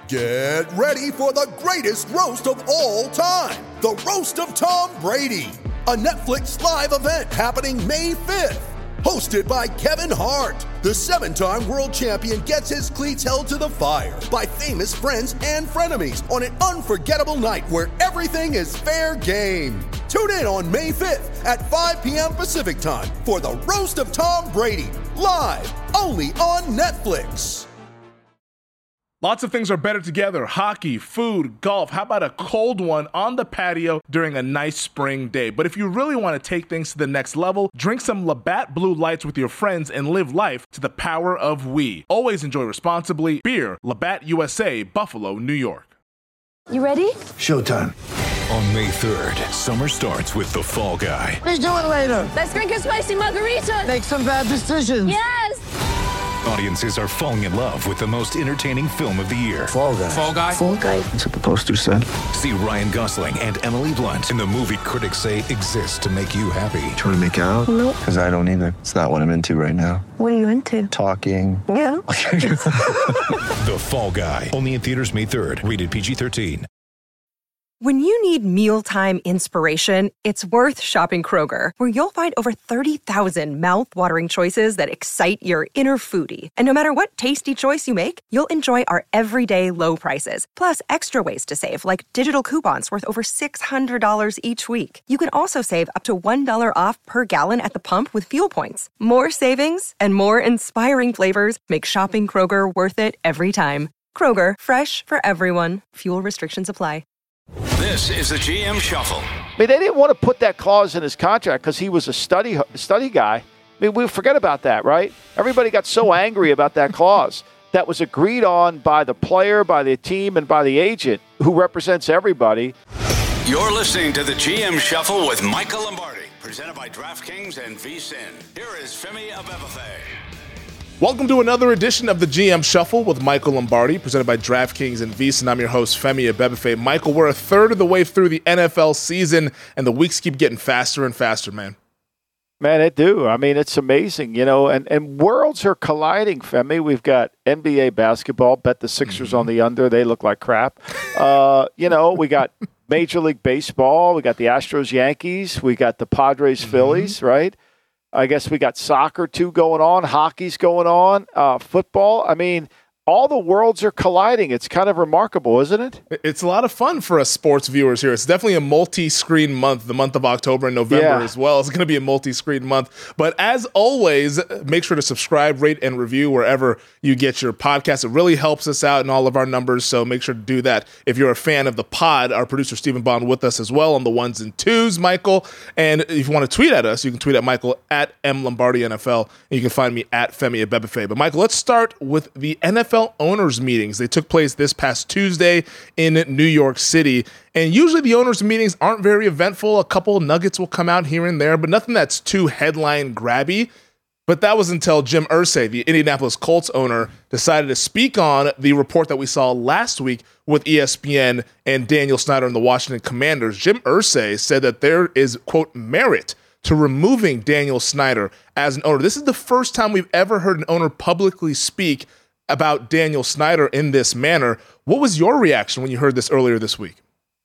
Get ready for the greatest roast of all time, the Roast of Tom Brady, a Netflix live event happening May 5th. Hosted by Kevin Hart, the 7-time world champion gets his cleats held to the fire by famous friends and frenemies on an unforgettable night where everything is fair game. Tune in on May 5th at 5 p.m. Pacific time for the Roast of Tom Brady, live only on Netflix. Lots of things are better together. Hockey, food, golf. How about a cold one on the patio during a nice spring day? But if you really want to take things to the next level, drink some Labatt Blue Lights with your friends and live life to the power of we. Always enjoy responsibly. Beer, Labatt USA, Buffalo, New York. You ready? Showtime. On May 3rd, summer starts with The Fall Guy. Let's do it later. Let's drink a spicy margarita. Make some bad decisions. Yes! Audiences are falling in love with the most entertaining film of the year. Fall Guy. Fall Guy? Fall Guy. That's what the poster said. See Ryan Gosling and Emily Blunt in the movie critics say exists to make you happy. Trying to make it out? Nope. Because I don't either. It's not what I'm into right now. What are you into? Talking. Yeah. The Fall Guy. Only in theaters May 3rd. Rated PG-13. When you need mealtime inspiration, it's worth shopping Kroger, where you'll find over 30,000 mouth-watering choices that excite your inner foodie. And no matter what tasty choice you make, you'll enjoy our everyday low prices, plus extra ways to save, like digital coupons worth over $600 each week. You can also save up to $1 off per gallon at the pump with fuel points. More savings and more inspiring flavors make shopping Kroger worth it every time. Kroger, fresh for everyone. Fuel restrictions apply. This is the GM Shuffle. I mean, they didn't want to put that clause in his contract because he was a study guy. I mean, we forget about that, right? Everybody got so angry about that clause that was agreed on by the player, by the team, and by the agent who represents everybody. You're listening to the GM Shuffle with Michael Lombardi, presented by DraftKings and VSiN. Here is Femi Abebefe. Welcome to another edition of the GM Shuffle with Michael Lombardi, presented by DraftKings and VSiN. I'm your host, Femi Abebefe. Michael, we're a third of the way through the NFL season, and the weeks keep getting faster and faster, man. Man, it do. I mean, it's amazing, you know, and worlds are colliding, Femi. We've got NBA basketball, bet the Sixers on the under. They look like crap. You know, we got Major League Baseball. We got the Astros, Yankees. We got the Padres, Phillies, right? I guess we got soccer, too, going on. Hockey's going on. Football. I mean, all the worlds are colliding. It's kind of remarkable, isn't it? It's a lot of fun for us sports viewers here. It's definitely a multi-screen month, the month of October and November as well. It's going to be a multi-screen month. But as always, make sure to subscribe, rate, and review wherever you get your podcast. It really helps us out in all of our numbers, so make sure to do that. If you're a fan of the pod, our producer Stephen Bond with us as well on the ones and twos, Michael. And if you want to tweet at us, you can tweet at Michael at MLombardiNFL, and you can find me at Femi Abebefe. But Michael, let's start with the NFL owners meetings. They took place this past Tuesday in New York City. And usually the owners meetings aren't very eventful. A couple of nuggets will come out here and there, but nothing that's too headline grabby. But that was until Jim Irsay, the Indianapolis Colts owner, decided to speak on the report that we saw last week with ESPN and Daniel Snyder and the Washington Commanders. Jim Irsay said that there is, quote, merit to removing Daniel Snyder as an owner. This is the first time we've ever heard an owner publicly speak about Daniel Snyder in this manner. What was your reaction when you heard this earlier this week?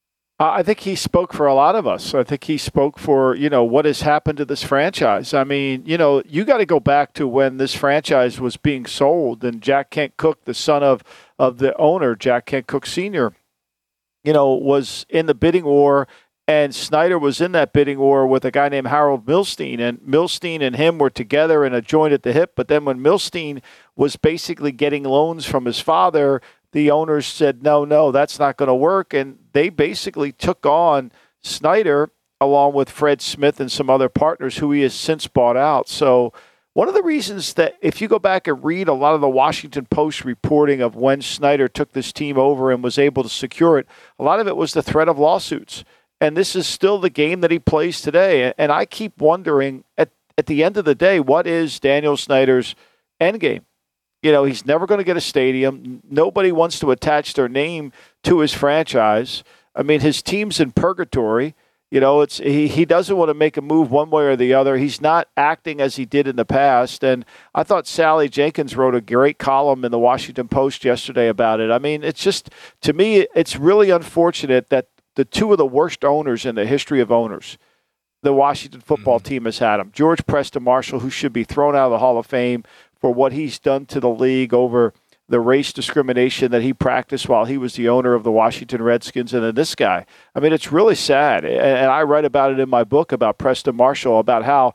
I think he spoke for a lot of us. I think he spoke for, you know, what has happened to this franchise. I mean, you know, you got to go back to when this franchise was being sold and Jack Kent Cooke, the son of the owner, Jack Kent Cooke Sr., you know, was in the bidding war. And Snyder was in that bidding war with a guy named Harold Milstein. And Milstein and him were together in a joint at the hip. But then when Milstein was basically getting loans from his father, the owners said, no, that's not going to work. And they basically took on Snyder along with Fred Smith and some other partners who he has since bought out. So one of the reasons that if you go back and read a lot of the Washington Post reporting of when Snyder took this team over and was able to secure it, a lot of it was the threat of lawsuits. And this is still the game that he plays today. And I keep wondering, at the end of the day, what is Daniel Snyder's end game? You know, he's never going to get a stadium. Nobody wants to attach their name to his franchise. I mean, his team's in purgatory. You know, he doesn't want to make a move one way or the other. He's not acting as he did in the past. And I thought Sally Jenkins wrote a great column in the Washington Post yesterday about it. I mean, it's just, to me, it's really unfortunate that the two of the worst owners in the history of owners, the Washington football team has had them. George Preston Marshall, who should be thrown out of the Hall of Fame for what he's done to the league over the race discrimination that he practiced while he was the owner of the Washington Redskins, and then this guy. I mean, it's really sad, and I write about it in my book about Preston Marshall, about how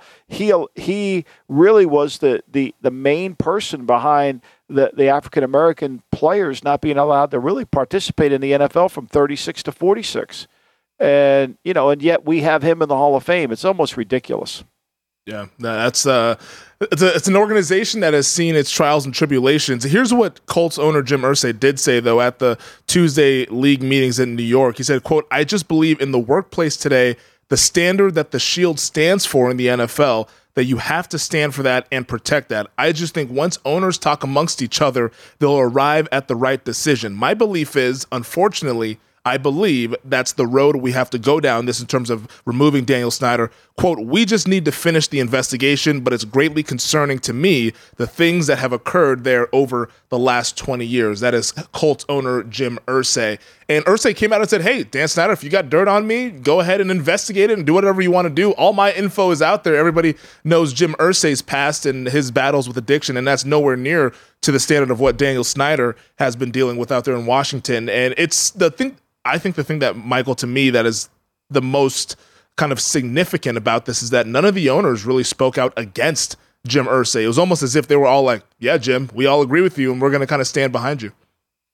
he really was the main person behind the African-American players not being allowed to really participate in the NFL from 36 to 46. And, you know, and yet we have him in the Hall of Fame. It's almost ridiculous. Yeah, that's it's an organization that has seen its trials and tribulations. Here's what Colts owner Jim Irsay did say, though, at the Tuesday league meetings in New York. He said, quote, "I just believe in the workplace today, the standard that the Shield stands for in the NFL, that you have to stand for that and protect that. I just think once owners talk amongst each other, they'll arrive at the right decision. My belief is, unfortunately, I believe that's the road we have to go down, this in terms of removing Daniel Snyder. Quote, we just need to finish the investigation, but it's greatly concerning to me the things that have occurred there over the last 20 years. That is Colts owner Jim Irsay. And Irsay came out and said, hey, Dan Snyder, if you got dirt on me, go ahead and investigate it and do whatever you want to do. All my info is out there. Everybody knows Jim Irsay's past and his battles with addiction, and that's nowhere near to the standard of what Daniel Snyder has been dealing with out there in Washington. And it's the thing. I think the thing that, Michael, to me, that is the most kind of significant about this is that none of the owners really spoke out against Jim Irsay. It was almost as if they were all like, yeah, Jim, we all agree with you, and we're going to kind of stand behind you.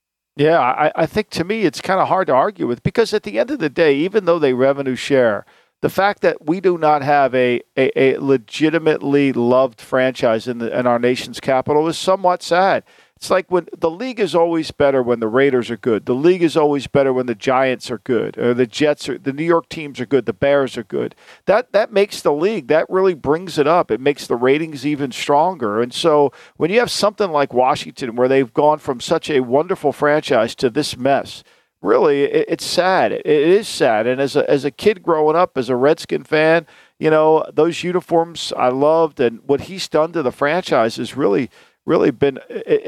Yeah, I think to me it's kind of hard to argue with, because at the end of the day, even though they revenue share, the fact that we do not have a legitimately loved franchise in our nation's capital is somewhat sad. It's like when the league is always better when the Raiders are good. The league is always better when the Giants are good, or the Jets are, the New York teams are good, the Bears are good. That makes the league, that really brings it up. It makes the ratings even stronger. And so when you have something like Washington, where they've gone from such a wonderful franchise to this mess, really, it's sad. It is sad. And as a kid growing up, as a Redskin fan, you know, those uniforms I loved, and what he's done to the franchise is really been,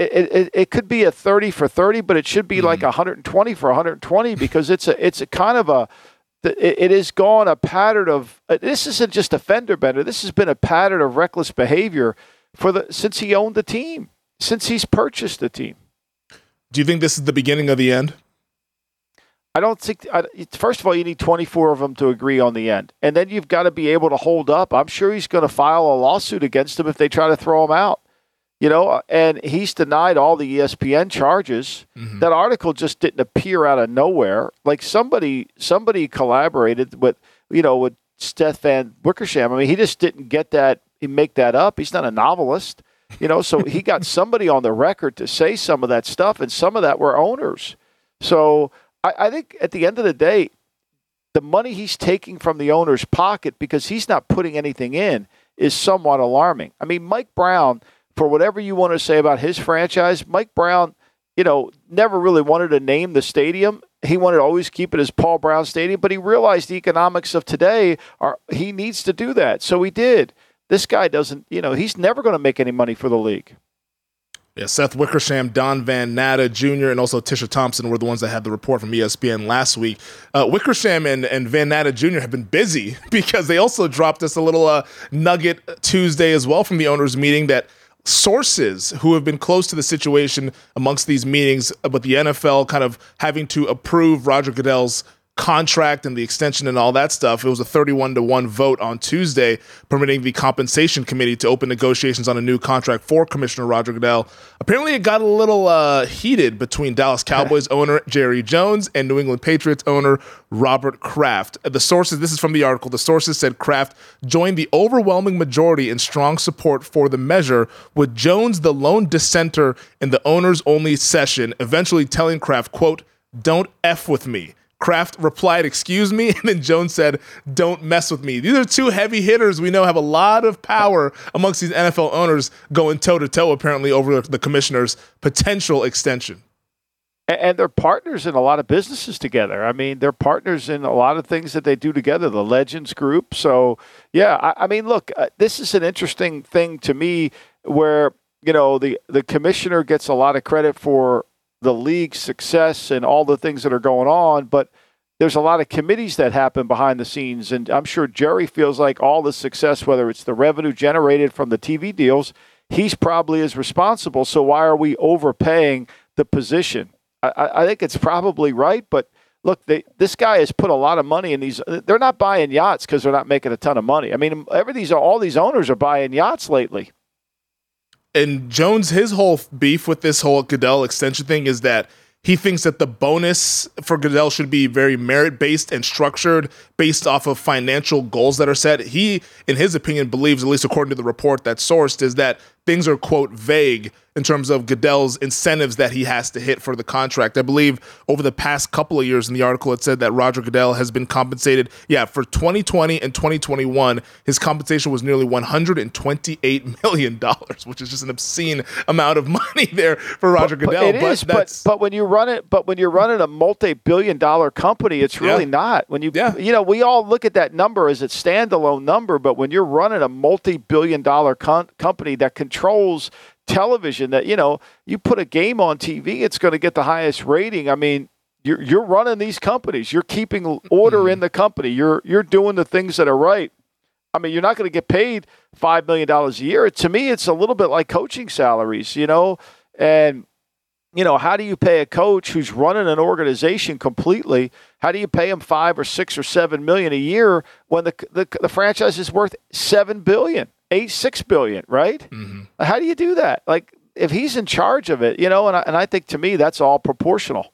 it could be a 30 for 30, but it should be like 120 for 120, because it's a kind of it has gone a pattern of, this isn't just a fender bender. This has been a pattern of reckless behavior since he owned the team, since he's purchased the team. Do you think this is the beginning of the end? I don't think, first of all, you need 24 of them to agree on the end. And then you've got to be able to hold up. I'm sure he's going to file a lawsuit against them if they try to throw him out. You know, and he's denied all the ESPN charges. Mm-hmm. That article just didn't appear out of nowhere. Like somebody collaborated with Stefan Wickersham. I mean, he just didn't make that up. He's not a novelist, you know, so he got somebody on the record to say some of that stuff, and some of that were owners. So I think at the end of the day, the money he's taking from the owner's pocket, because he's not putting anything in, is somewhat alarming. I mean, Mike Brown, for whatever you want to say about his franchise, Mike Brown, you know, never really wanted to name the stadium. He wanted to always keep it as Paul Brown Stadium, but he realized the economics of today he needs to do that. So he did. This guy doesn't, you know, he's never going to make any money for the league. Yeah, Seth Wickersham, Don Van Natta Jr., and also Tisha Thompson were the ones that had the report from ESPN last week. Wickersham and Van Natta Jr. have been busy because they also dropped us a little nugget Tuesday as well from the owners' meeting, that sources who have been close to the situation amongst these meetings, but the NFL kind of having to approve Roger Goodell's contract and the extension and all that stuff. It was a 31-1 vote on Tuesday, permitting the compensation committee to open negotiations on a new contract for Commissioner Roger Goodell. Apparently, it got a little heated between Dallas Cowboys owner Jerry Jones and New England Patriots owner Robert Kraft. The sources, this is from the article, the sources said Kraft joined the overwhelming majority in strong support for the measure, with Jones the lone dissenter in the owners-only session, eventually telling Kraft, quote, "Don't F with me." Kraft replied, "Excuse me," and then Jones said, "Don't mess with me." These are two heavy hitters we know have a lot of power amongst these NFL owners, going toe-to-toe apparently over the commissioner's potential extension. And they're partners in a lot of businesses together. I mean, they're partners in a lot of things that they do together, the Legends Group. So, yeah, I mean, look, this is an interesting thing to me where, the commissioner gets a lot of credit for the league's success and all the things that are going on, but there's a lot of committees that happen behind the scenes. And I'm sure Jerry feels like all the success, whether it's the revenue generated from the TV deals, he's probably as responsible. So why are we overpaying the position? I think it's probably right, but look, this guy has put a lot of money in these. They're not buying yachts because they're not making a ton of money. I mean, all these owners are buying yachts lately. And Jones, his whole beef with this whole Goodell extension thing is that he thinks that the bonus for Goodell should be very merit-based and structured based off of financial goals that are set. He, in his opinion, believes, at least according to the report that's sourced, is that things are, quote, vague in terms of Goodell's incentives that he has to hit for the contract. I believe over the past couple of years in the article, it said that Roger Goodell has been compensated. Yeah, for 2020 and 2021, his compensation was nearly $128 million, which is just an obscene amount of money there for Roger Goodell. But when you're running a multi-billion-dollar company, it's really not. When we all look at that number as a standalone number, but when you're running a multi-billion-dollar company that controls television, that you put a game on TV, it's going to get the highest rating. I mean, you're running these companies. You're keeping order in the company. You're doing the things that are right. I mean, you're not going to get paid $5 million a year. To me, it's a little bit like coaching salaries, and how do you pay a coach who's running an organization completely? How do you pay him $5 or $6 or $7 million a year when the franchise is worth $7 billion? $6 billion, right? Mm-hmm. How do you do that? Like, if he's in charge of it, and I think to me that's all proportional.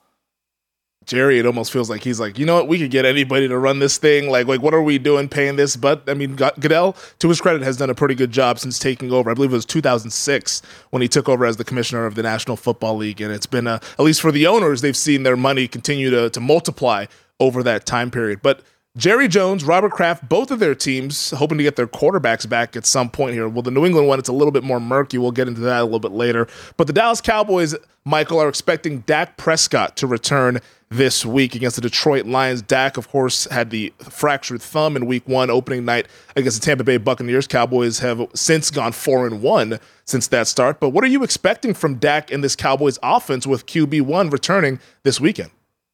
Jerry, it almost feels like he's like, we could get anybody to run this thing. Like what are we doing paying this? But I mean, Goodell, to his credit, has done a pretty good job since taking over. I believe it was 2006 when he took over as the commissioner of the National Football League, and it's been at least for the owners, they've seen their money continue to multiply over that time period. But Jerry Jones, Robert Kraft, both of their teams hoping to get their quarterbacks back at some point here. Well, the New England one, it's a little bit more murky. We'll get into that a little bit later. But the Dallas Cowboys, Michael, are expecting Dak Prescott to return this week against the Detroit Lions. Dak, of course, had the fractured thumb in Week 1 opening night against the Tampa Bay Buccaneers. Cowboys have since gone 4-1 since that start. But what are you expecting from Dak in this Cowboys offense with QB1 returning this weekend?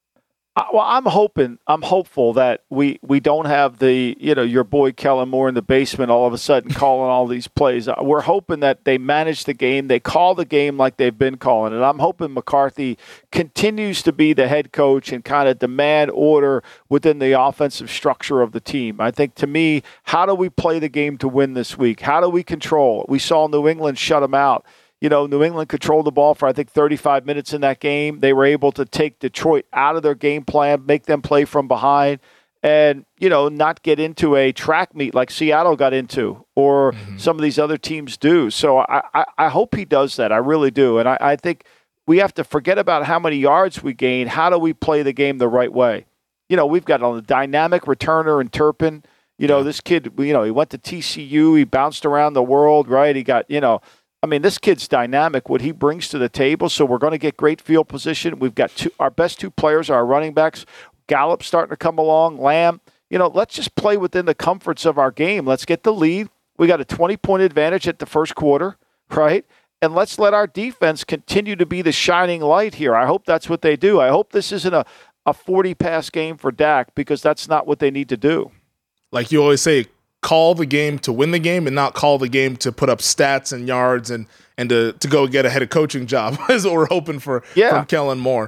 Well, I'm hopeful that we don't have your boy Kellen Moore in the basement all of a sudden calling all these plays. We're hoping that they manage the game. They call the game like they've been calling it. I'm hoping McCarthy continues to be the head coach and kind of demand order within the offensive structure of the team. I think, to me, how do we play the game to win this week? How do we control? We saw New England shut them out. New England controlled the ball for, I think, 35 minutes in that game. They were able to take Detroit out of their game plan, make them play from behind, and, not get into a track meet like Seattle got into or some of these other teams do. So I hope he does that. I really do. And I think we have to forget about how many yards we gain. How do we play the game the right way? We've got a dynamic returner in Turpin. This kid, he went to TCU. He bounced around the world, right? He got, this kid's dynamic, what he brings to the table. So we're going to get great field position. We've got our best two players are our running backs. Gallup starting to come along, Lamb. Let's just play within the comforts of our game. Let's get the lead. We got a 20-point advantage at the first quarter, right? And let's let our defense continue to be the shining light here. I hope that's what they do. I hope this isn't a 40-pass game for Dak, because that's not what they need to do. Like you always say, call the game to win the game and not call the game to put up stats and yards and to go get a head coaching job is what we're hoping for from Kellen Moore.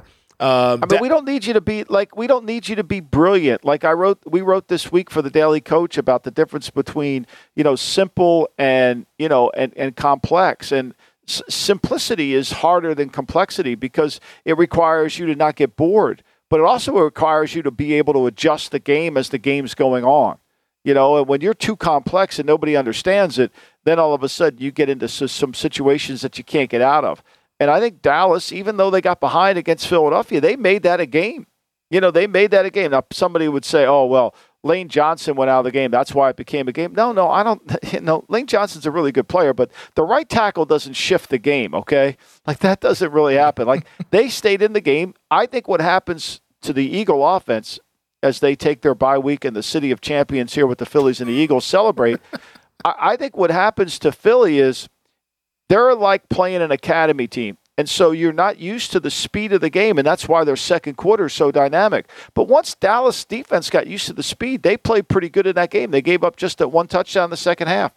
We don't need you to be brilliant. Like we wrote this week for the Daily Coach about the difference between, simple and complex. And simplicity is harder than complexity because it requires you to not get bored, but it also requires you to be able to adjust the game as the game's going on. And when you're too complex and nobody understands it, then all of a sudden you get into some situations that you can't get out of. And I think Dallas, even though they got behind against Philadelphia, they made that a game. They made that a game. Now, somebody would say, oh, well, Lane Johnson went out of the game. That's why it became a game. No, I don't. Lane Johnson's a really good player, but the right tackle doesn't shift the game, okay? Like, that doesn't really happen. Like, they stayed in the game. I think what happens to the Eagle offense as they take their bye week in the City of Champions here with the Phillies and the Eagles celebrate, I think what happens to Philly is they're like playing an academy team. And so you're not used to the speed of the game, and that's why their second quarter is so dynamic. But once Dallas defense got used to the speed, they played pretty good in that game. They gave up just that one touchdown in the second half.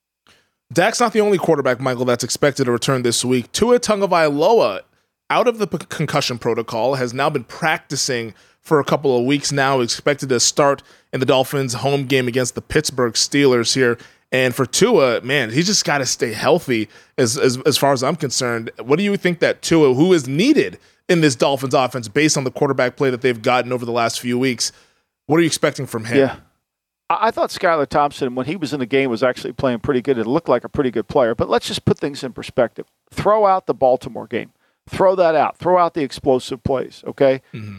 Dak's not the only quarterback, Michael, that's expected to return this week. Tua Tagovailoa, out of the concussion protocol, has now been practicing for a couple of weeks now, expected to start in the Dolphins' home game against the Pittsburgh Steelers here. And for Tua, man, he's just got to stay healthy as far as I'm concerned. What do you think that Tua, who is needed in this Dolphins offense based on the quarterback play that they've gotten over the last few weeks, what are you expecting from him? Yeah. I thought Skylar Thompson, when he was in the game, was actually playing pretty good. It looked like a pretty good player. But let's just put things in perspective. Throw out the Baltimore game. Throw that out. Throw out the explosive plays, okay? Mm-hmm.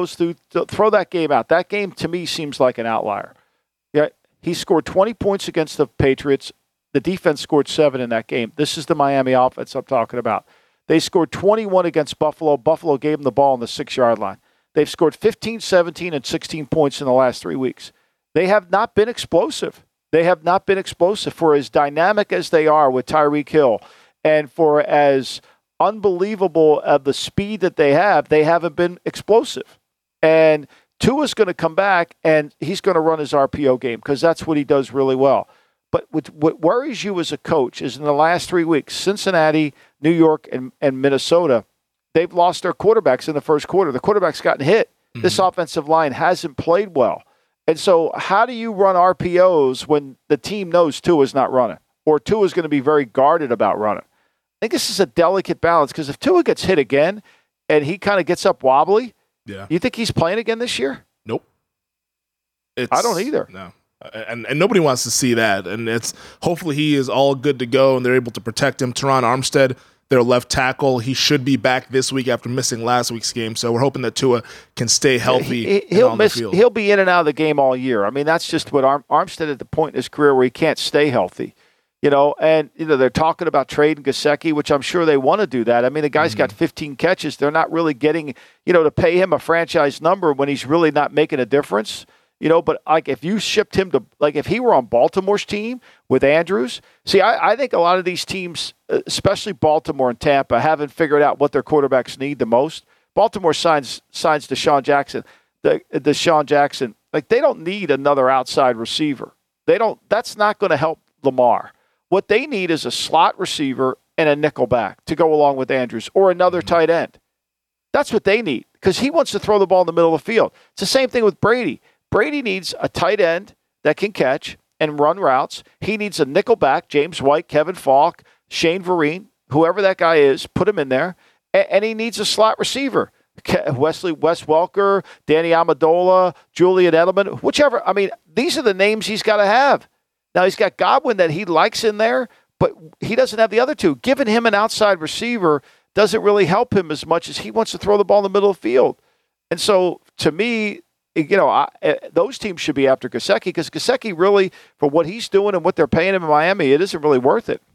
Throw that game out. That game, to me, seems like an outlier. Yeah. He scored 20 points against the Patriots. The defense scored 7 in that game. This is the Miami offense I'm talking about. They scored 21 against Buffalo. Buffalo gave them the ball on the 6-yard line. They've scored 15, 17, and 16 points in the last 3 weeks. They have not been explosive. They have not been explosive. For as dynamic as they are with Tyreek Hill and for as unbelievable of the speed that they haven't been explosive. And Tua's going to come back, and he's going to run his RPO game because that's what he does really well. But what worries you as a coach is in the last 3 weeks, Cincinnati, New York, and Minnesota, they've lost their quarterbacks in the first quarter. The quarterback's gotten hit. Mm-hmm. This offensive line hasn't played well. And so how do you run RPOs when the team knows Tua's not running or Tua's going to be very guarded about running? I think this is a delicate balance because if Tua gets hit again and he kind of gets up wobbly, you think he's playing again this year? Nope. I don't either. No. And nobody wants to see that. And it's hopefully he is all good to go and they're able to protect him. Teron Armstead, their left tackle, he should be back this week after missing last week's game. So we're hoping that Tua can stay healthy. He'll be in and out of the game all year. I mean, that's just what Armstead at the point in his career where he can't stay healthy. And they're talking about trading Gesicki, which I'm sure they want to do that. I mean, the guy's got 15 catches. They're not really getting, to pay him a franchise number when he's really not making a difference. But like if you shipped him to, like if he were on Baltimore's team with Andrews, I think a lot of these teams, especially Baltimore and Tampa, haven't figured out what their quarterbacks need the most. Baltimore signs Deshaun Jackson. Deshaun Jackson, like they don't need another outside receiver. That's not going to help Lamar. What they need is a slot receiver and a nickel back to go along with Andrews or another tight end. That's what they need because he wants to throw the ball in the middle of the field. It's the same thing with Brady. Brady needs a tight end that can catch and run routes. He needs a nickel back, James White, Kevin Falk, Shane Vereen, whoever that guy is, put him in there. And he needs a slot receiver. Wes Welker, Danny Amendola, Julian Edelman, whichever. I mean, these are the names he's got to have. Now, he's got Godwin that he likes in there, but he doesn't have the other two. Giving him an outside receiver doesn't really help him as much as he wants to throw the ball in the middle of the field. And so, to me, those teams should be after Gesicki because Gesicki really, for what he's doing and what they're paying him in Miami, it isn't really worth it.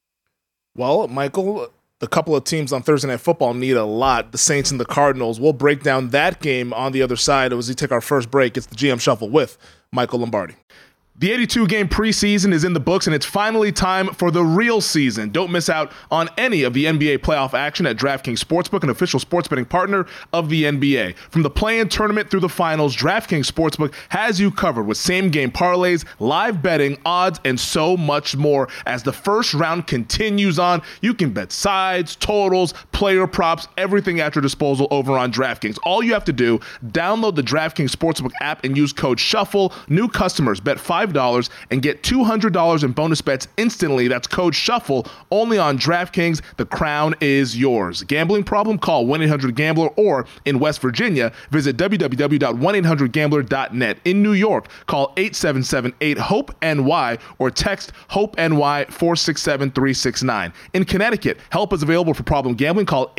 Well, Michael, a couple of teams on Thursday Night Football need a lot. The Saints and the Cardinals. We'll break down that game on the other side as we take our first break. It's the GM Shuffle with Michael Lombardi. The 82-game preseason is in the books, and it's finally time for the real season. Don't miss out on any of the NBA playoff action at DraftKings Sportsbook, an official sports betting partner of the NBA. From the play-in tournament through the finals, DraftKings Sportsbook has you covered with same-game parlays, live betting, odds, and so much more. As the first round continues on, you can bet sides, totals, player props, everything at your disposal over on DraftKings. All you have to do, download the DraftKings Sportsbook app and use code SHUFFLE. New customers bet $5 $5 and get $200 in bonus bets instantly. That's code SHUFFLE only on DraftKings. The crown is yours. Gambling problem? Call 1-800-GAMBLER, or in West Virginia, visit www.1800gambler.net. In New York, call 877-8-HOPE-NY or text HOPE-NY 467-369. In Connecticut, help is available for problem gambling. Call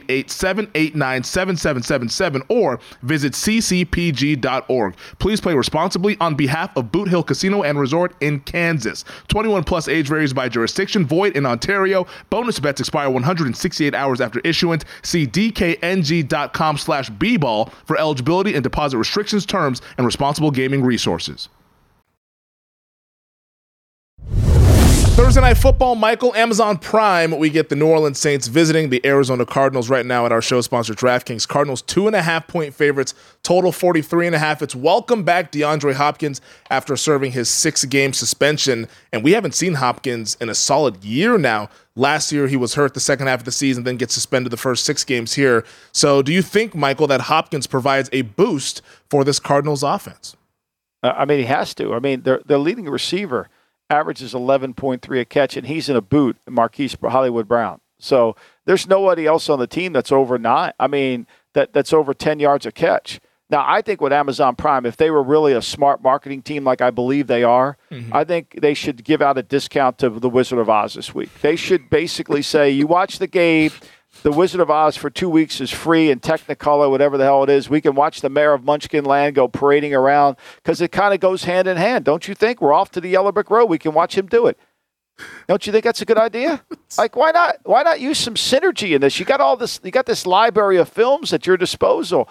888-789-7777 or visit ccpg.org. Please play responsibly on behalf of Boot Hill Casino and Resort in Kansas. 21 plus, age varies by jurisdiction. Void in Ontario. Bonus bets expire 168 hours after issuance. See dkng.com/bball for eligibility and deposit restrictions, terms, and responsible gaming resources. Thursday Night Football, Michael, Amazon Prime. We get the New Orleans Saints visiting the Arizona Cardinals right now at our show sponsor, DraftKings. Cardinals 2.5-point favorites, total 43.5. It's welcome back DeAndre Hopkins after serving his 6-game suspension. And we haven't seen Hopkins in a solid year now. Last year, he was hurt the second half of the season, then gets suspended the first 6 games here. So do you think, Michael, that Hopkins provides a boost for this Cardinals offense? I mean, he has to. I mean, their leading receiver averages 11.3 a catch, and he's in a boot, Marquise Hollywood Brown. So there's nobody else on the team that's over 9. I mean, that's over 10 yards a catch. Now, I think with Amazon Prime, if they were really a smart marketing team like I believe they are, I think they should give out a discount to the Wizard of Oz this week. They should basically say, you watch the game, the Wizard of Oz for 2 weeks is free in Technicolor, whatever the hell it is. We can watch the mayor of Munchkin Land go parading around because it kind of goes hand in hand. Don't you think? We're off to the Yellow Brick Road. We can watch him do it. Don't you think that's a good idea? Like, why not? Why not use some synergy in this? You got all this. You got this library of films at your disposal.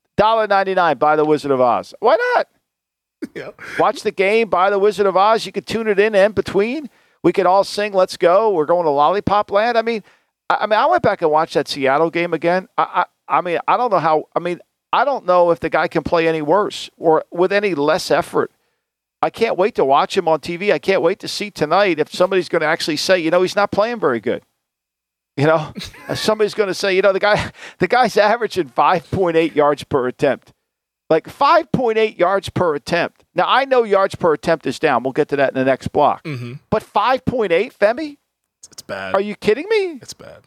$1.99, buy the Wizard of Oz. Why not? Yeah. Watch the game, buy the Wizard of Oz. You could tune it in between. We could all sing, "Let's go." We're going to Lollipop Land. I mean, I went back and watched that Seattle game again. I mean, I don't know how. I mean, I don't know if the guy can play any worse or with any less effort. I can't wait to watch him on TV. I can't wait to see tonight if somebody's going to actually say, he's not playing very good. Somebody's going to say, the guy's averaging 5.8 yards per attempt. Like 5.8 yards per attempt. Now, I know yards per attempt is down. We'll get to that in the next block. Mm-hmm. But 5.8, Femi? It's bad. Are you kidding me? It's bad.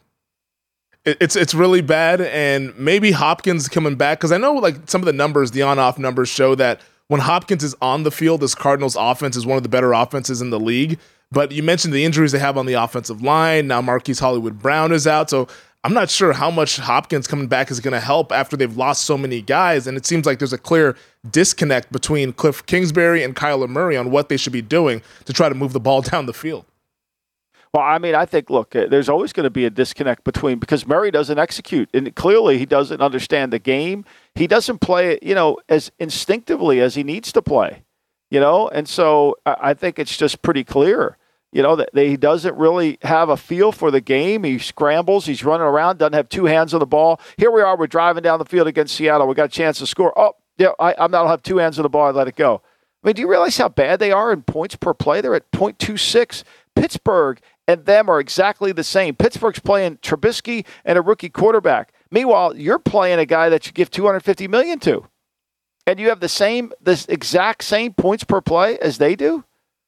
It's really bad, and maybe Hopkins coming back, because I know like some of the numbers, the on-off numbers show that when Hopkins is on the field, this Cardinals offense is one of the better offenses in the league. But you mentioned the injuries they have on the offensive line. Now Marquise Hollywood Brown is out, so I'm not sure how much Hopkins coming back is going to help after they've lost so many guys, and it seems like there's a clear disconnect between Cliff Kingsbury and Kyler Murray on what they should be doing to try to move the ball down the field. Well, I mean, I think, look, there's always going to be a disconnect because Murray doesn't execute. And clearly he doesn't understand the game. He doesn't play it, as instinctively as he needs to play, And so I think it's just pretty clear, that he doesn't really have a feel for the game. He scrambles. He's running around, doesn't have 2 hands on the ball. Here we are. We're driving down the field against Seattle. We got a chance to score. Oh, I don't have 2 hands on the ball. I let it go. I mean, do you realize how bad they are in points per play? They're at .26. Pittsburgh and them are exactly the same. Pittsburgh's playing Trubisky and a rookie quarterback. Meanwhile, you're playing a guy that you give $250 million to, and you have this exact same points per play as they do.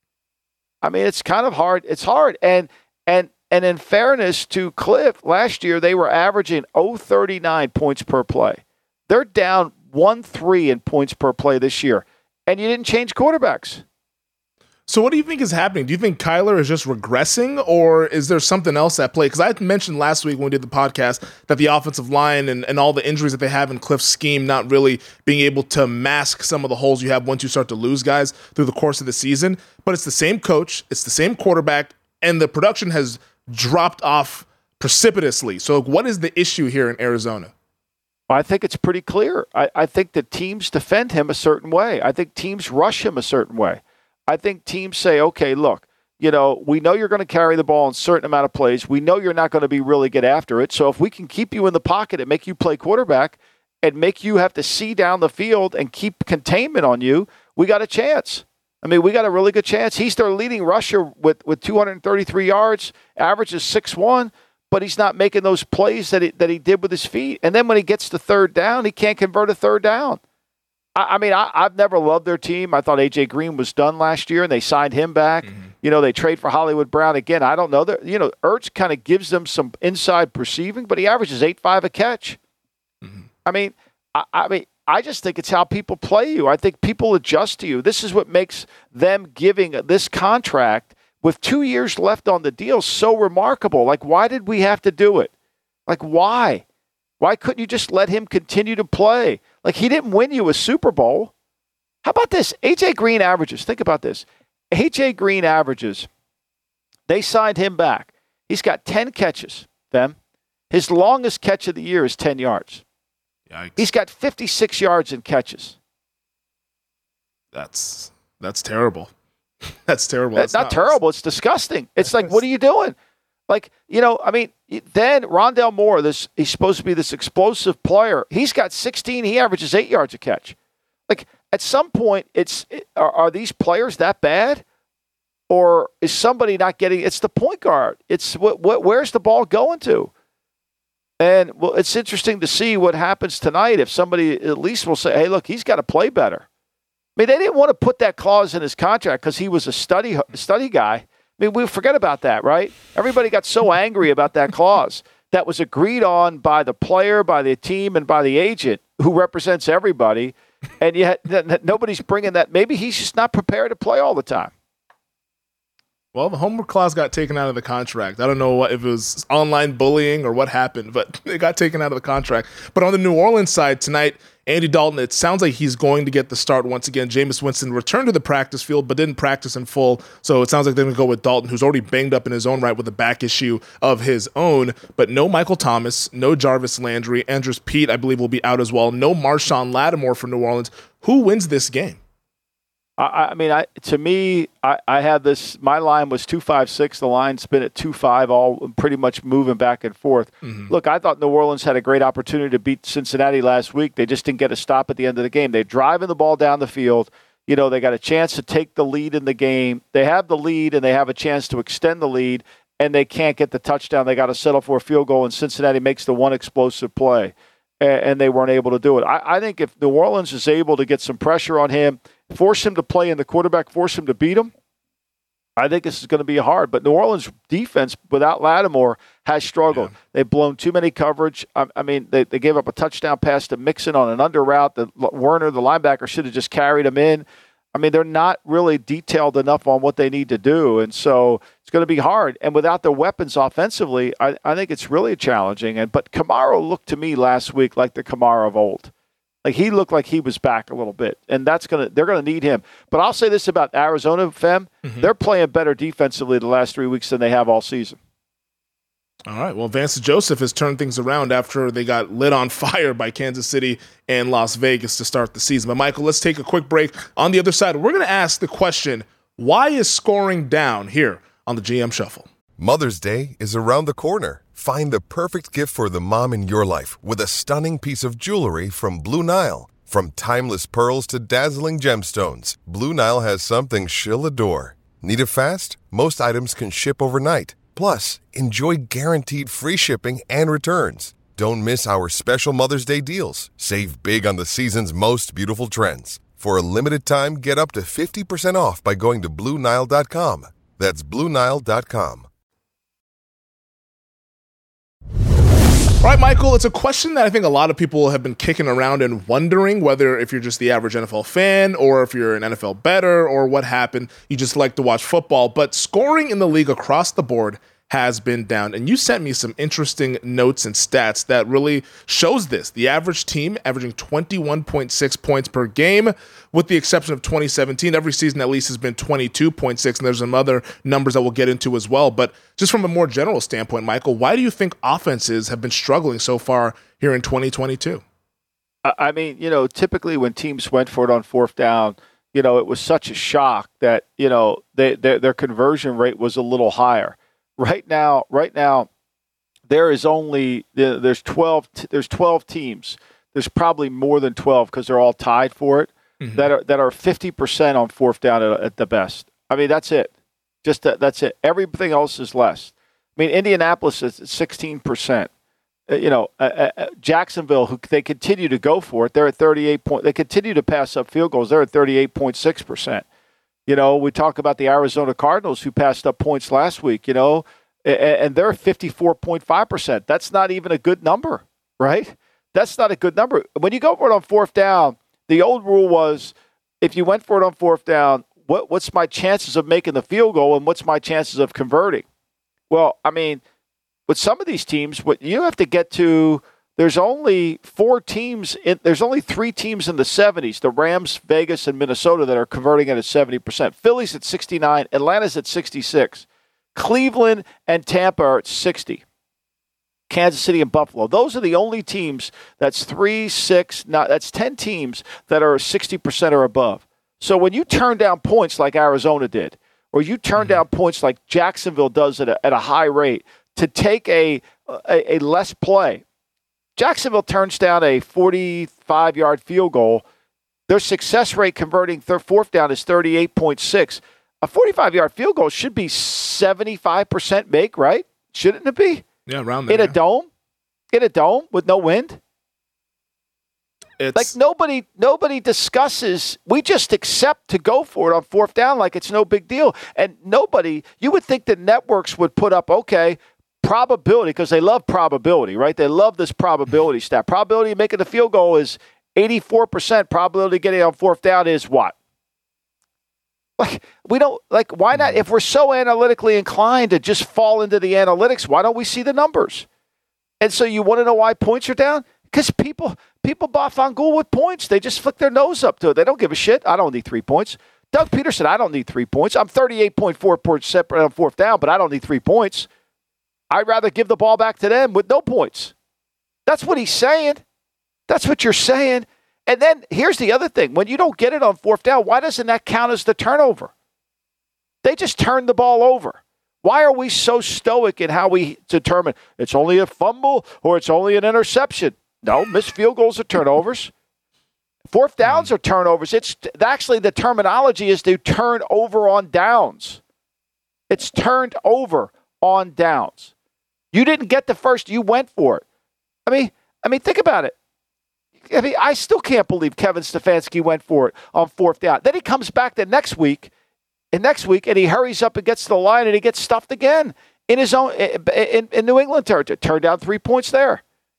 I mean, it's kind of hard. It's hard, and in fairness to Cliff, last year they were averaging 0.39 points per play. They're down 1.3 in points per play this year, and you didn't change quarterbacks. So what do you think is happening? Do you think Kyler is just regressing, or is there something else at play? Because I mentioned last week when we did the podcast that the offensive line and all the injuries that they have in Cliff's scheme not really being able to mask some of the holes you have once you start to lose guys through the course of the season. But it's the same coach, it's the same quarterback, and the production has dropped off precipitously. So what is the issue here in Arizona? I think it's pretty clear. I think the teams defend him a certain way. I think teams rush him a certain way. I think teams say, okay, look, we know you're going to carry the ball in a certain amount of plays. We know you're not going to be really get after it. So if we can keep you in the pocket and make you play quarterback and make you have to see down the field and keep containment on you, we got a chance. I mean, we got a really good chance. He's their leading rusher with 233 yards, averages 6'1", but he's not making those plays that he did with his feet. And then when he gets to third down, he can't convert a third down. I've never loved their team. I thought A.J. Green was done last year, and they signed him back. Mm-hmm. They trade for Hollywood Brown. Again, I don't know. Ertz kind of gives them some inside perceiving, but he averages 8.5 a catch. Mm-hmm. I just think it's how people play you. I think people adjust to you. This is what makes them giving this contract with 2 years left on the deal so remarkable. Like, why did we have to do it? Like, why? Why couldn't you just let him continue to play? Like, he didn't win you a Super Bowl. How about this? A.J. Green averages. Think about this. A.J. Green averages. They signed him back. He's got 10 catches, them. His longest catch of the year is 10 yards. Yikes. He's got 56 yards in catches. That's terrible. That's terrible. It's not terrible. It's disgusting. It's like, what are you doing? Like, then Rondale Moore, he's supposed to be this explosive player. He's got 16. He averages 8 yards a catch. Like, at some point, are these players that bad? Or is somebody not getting – it's the point guard. It's where's the ball going to? And, well, it's interesting to see what happens tonight if somebody at least will say, hey, look, he's got to play better. I mean, they didn't want to put that clause in his contract because he was a study guy. I mean, we forget about that, right? Everybody got so angry about that clause that was agreed on by the player, by the team, and by the agent who represents everybody. And yet nobody's bringing that. Maybe he's just not prepared to play all the time. Well, the homework clause got taken out of the contract. I don't know if it was online bullying or what happened, but it got taken out of the contract. But on the New Orleans side tonight, Andy Dalton, it sounds like he's going to get the start once again. Jameis Winston returned to the practice field but didn't practice in full, so it sounds like they're going to go with Dalton, who's already banged up in his own right with a back issue of his own. But no Michael Thomas, no Jarvis Landry. Andrews Pete, I believe, will be out as well. No Marshawn Lattimore for New Orleans. Who wins this game? To me, I had this. My line was 2.56. The line's been at 2.5, all pretty much moving back and forth. Mm-hmm. Look, I thought New Orleans had a great opportunity to beat Cincinnati last week. They just didn't get a stop at the end of the game. They're driving the ball down the field. They got a chance to take the lead in the game. They have the lead, and they have a chance to extend the lead, and they can't get the touchdown. They got to settle for a field goal, and Cincinnati makes the one explosive play, and they weren't able to do it. I think if New Orleans is able to get some pressure on him, force him to play in the quarterback, force him to beat him, I think this is going to be hard. But New Orleans defense without Lattimore has struggled. Yeah. They've blown too many coverage. They gave up a touchdown pass to Mixon on an under route. Werner, the linebacker, should have just carried him in. They're not really detailed enough on what they need to do. And so it's going to be hard. And without their weapons offensively, I think it's really challenging. But Kamara looked to me last week like the Kamara of old. Like, he looked like he was back a little bit, and they're going to need him. But I'll say this about Arizona, Fem. Mm-hmm. They're playing better defensively the last 3 weeks than they have all season. All right. Well, Vance Joseph has turned things around after they got lit on fire by Kansas City and Las Vegas to start the season. But, Michael, let's take a quick break. On the other side, we're going to ask the question, why is scoring down here on the GM Shuffle? Mother's Day is around the corner. Find the perfect gift for the mom in your life with a stunning piece of jewelry from Blue Nile. From timeless pearls to dazzling gemstones, Blue Nile has something she'll adore. Need it fast? Most items can ship overnight. Plus, enjoy guaranteed free shipping and returns. Don't miss our special Mother's Day deals. Save big on the season's most beautiful trends. For a limited time, get up to 50% off by going to BlueNile.com. That's BlueNile.com. All right, Michael, it's a question that I think a lot of people have been kicking around and wondering whether if you're just the average NFL fan or if you're an NFL bettor or what happened, you just like to watch football. But scoring in the league across the board has been down. And you sent me some interesting notes and stats that really shows this. The average team averaging 21.6 points per game, with the exception of 2017. Every season at least has been 22.6, and there's some other numbers that we'll get into as well. But just from a more general standpoint, Michael, why do you think offenses have been struggling so far here in 2022? Typically when teams went for it on fourth down, it was such a shock that, their conversion rate was a little higher. Right now, there's 12 teams. There's probably more than 12 because they're all tied for it. Mm-hmm. that are 50% on fourth down at the best. That's it. That's it. Everything else is less. Indianapolis is 16%. Jacksonville, who they continue to go for it, they're at 38 point. They continue to pass up field goals. They're at 38.6%. We talk about the Arizona Cardinals who passed up points last week, and they're 54.5%. That's not even a good number, right? That's not a good number. When you go for it on fourth down, the old rule was if you went for it on fourth down, what's my chances of making the field goal and what's my chances of converting? Well, I mean, with some of these teams, what you have to get to, there's only 3 teams in the 70s, the Rams, Vegas, and Minnesota that are converting at 70%. Philly's at 69, Atlanta's at 66. Cleveland and Tampa are at 60. Kansas City and Buffalo. Those are the only teams that's 3, 6, that's 10 teams that are 60% or above. So when you turn down points like Arizona did, or you turn down points like Jacksonville does at a high rate to take a less play, Jacksonville turns down a 45-yard field goal. Their success rate converting fourth down is 38.6. A 45-yard field goal should be 75% make, right? Shouldn't it be? Yeah, around there. In a dome? In a dome with no wind? Like nobody discusses. We just accept to go for it on fourth down like it's no big deal. And you would think that networks would put up, okay, probability, because they love probability, right? They love this probability stat. Probability of making the field goal is 84%. Probability of getting on fourth down is what? Why not? If we're so analytically inclined to just fall into the analytics, why don't we see the numbers? And so you want to know why points are down? Because people bought Fangool with points. They just flick their nose up to it. They don't give a shit. I don't need 3 points. Doug Peterson, I don't need 3 points. I'm 38.4% on fourth down, but I don't need 3 points. I'd rather give the ball back to them with no points. That's what he's saying. That's what you're saying. And then here's the other thing. When you don't get it on fourth down, why doesn't that count as the turnover? They just turned the ball over. Why are we so stoic in how we determine it's only a fumble or it's only an interception? No, missed field goals are turnovers. Fourth downs are turnovers. It's actually the terminology is to turn over on downs. It's turned over on downs. You didn't get the first, you went for it. I mean, think about it. I still can't believe Kevin Stefanski went for it on fourth down. Then he comes back the next week, and he hurries up and gets to the line, and he gets stuffed again in his own in New England territory. Turned down 3 points there.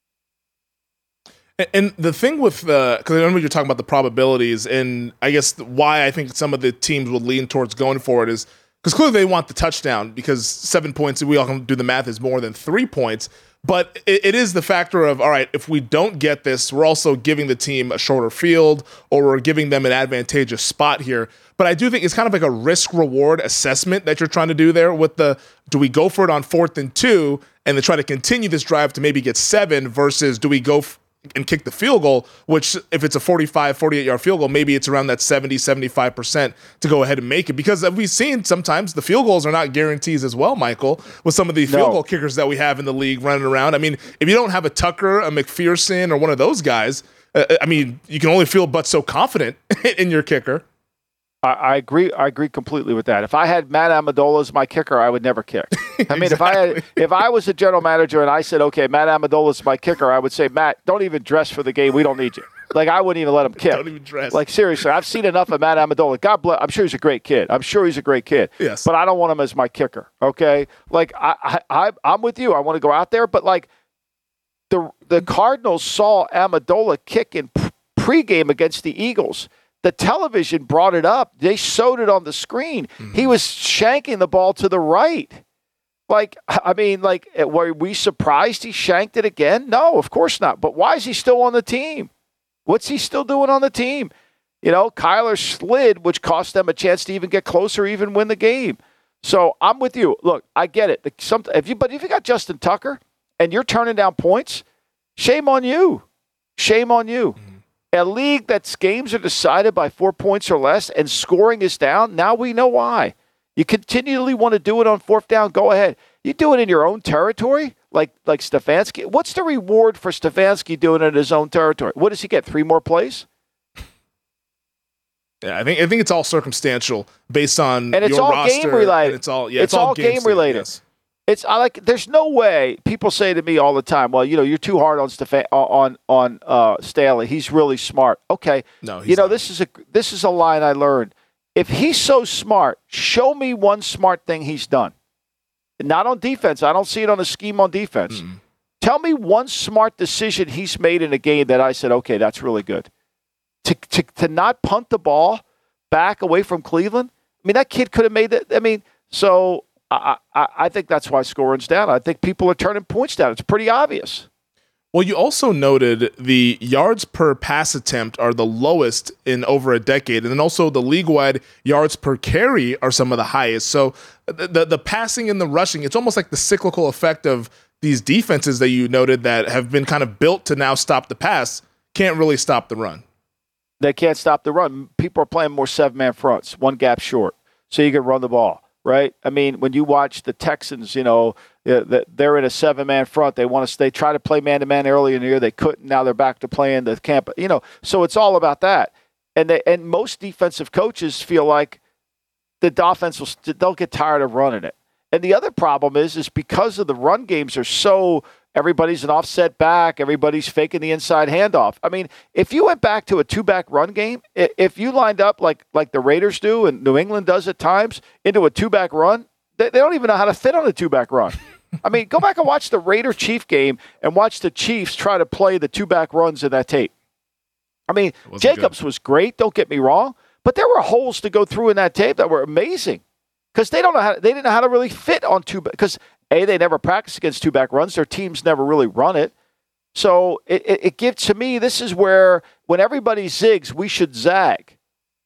And the thing with because I remember you're talking about the probabilities, and I guess why I think some of the teams would lean towards going for it is because clearly they want the touchdown, because 7 points, we all can do the math, is more than 3 points. But it is the factor of, all right, if we don't get this, we're also giving the team a shorter field, or we're giving them an advantageous spot here. But I do think it's kind of like a risk-reward assessment that you're trying to do there with do we go for it on 4th and 2 and then try to continue this drive to maybe get 7 versus do we go and kick the field goal, which if it's a 45, 48-yard field goal, maybe it's around that 70, 75% to go ahead and make it. Because we've seen sometimes the field goals are not guarantees as well, Michael, with some of the field goal kickers that we have in the league running around. I mean, if you don't have a Tucker, a McPherson, or one of those guys, you can only feel but so confident in your kicker. I agree completely with that. If I had Matt Amendola as my kicker, I would never kick. I mean, Exactly. if I was a general manager and I said, okay, Matt Amendola is my kicker, I would say, Matt, don't even dress for the game. We don't need you. Like, I wouldn't even let him kick. Don't even dress. Like, seriously, I've seen enough of Matt Amendola. God bless. I'm sure he's a great kid. Yes. But I don't want him as my kicker. Okay. Like, I'm with you. I want to go out there, but like the Cardinals saw Amendola kick in pregame against the Eagles. The television brought it up. They showed it on the screen. Mm-hmm. He was shanking the ball to the right. Were we surprised he shanked it again? No, of course not. But why is he still on the team? What's he still doing on the team? Kyler slid, which cost them a chance to even get closer, even win the game. So I'm with you. Look, I get it. If you got Justin Tucker and you're turning down points, shame on you. Shame on you. Mm-hmm. A league that's games are decided by 4 points or less and scoring is down, now we know why. You continually want to do it on fourth down, go ahead. You do it in your own territory, like Stefanski. What's the reward for Stefanski doing it in his own territory? What does he get, 3 more plays? Yeah, I think it's all circumstantial based on and it's your all roster. Game related. And it's all game related. Yes. There's no way. People say to me all the time, "Well, you're too hard on Staley. He's really smart." Okay, no, he's not. This is a line I learned. If he's so smart, show me one smart thing he's done. Not on defense. I don't see it on the scheme on defense. Tell me one smart decision he's made in a game that I said, okay, that's really good. To not punt the ball back away from Cleveland. I mean, that kid could have made that. I mean, so. I think that's why scoring's down. I think people are turning points down. It's pretty obvious. Well, you also noted the yards per pass attempt are the lowest in over a decade, and then also the league-wide yards per carry are some of the highest. So the passing and the rushing, it's almost like the cyclical effect of these defenses that you noted that have been kind of built to now stop the pass, can't really stop the run. They can't stop the run. People are playing more 7-man fronts, one gap short, so you can run the ball. Right? I mean, when you watch the Texans, they're in a 7-man front. They try to play man-to-man early in the year. They couldn't. Now they're back to playing the camp. So it's all about that. And most defensive coaches feel like the offense they'll get tired of running it. And the other problem is because of the run games are so everybody's an offset back, everybody's faking the inside handoff. I mean, if you went back to a 2-back run game, if you lined up like the Raiders do and New England does at times into a 2-back run, they don't even know how to fit on a 2-back run. I mean, go back and watch the Raider-Chief game and watch the Chiefs try to play the 2-back runs in that tape. I mean, Jacobs was great, don't get me wrong, but there were holes to go through in that tape that were amazing because they didn't know how to really fit on 2-back because they never practice against 2-back runs. Their teams never really run it. So it gives to me, this is where when everybody zigs, we should zag.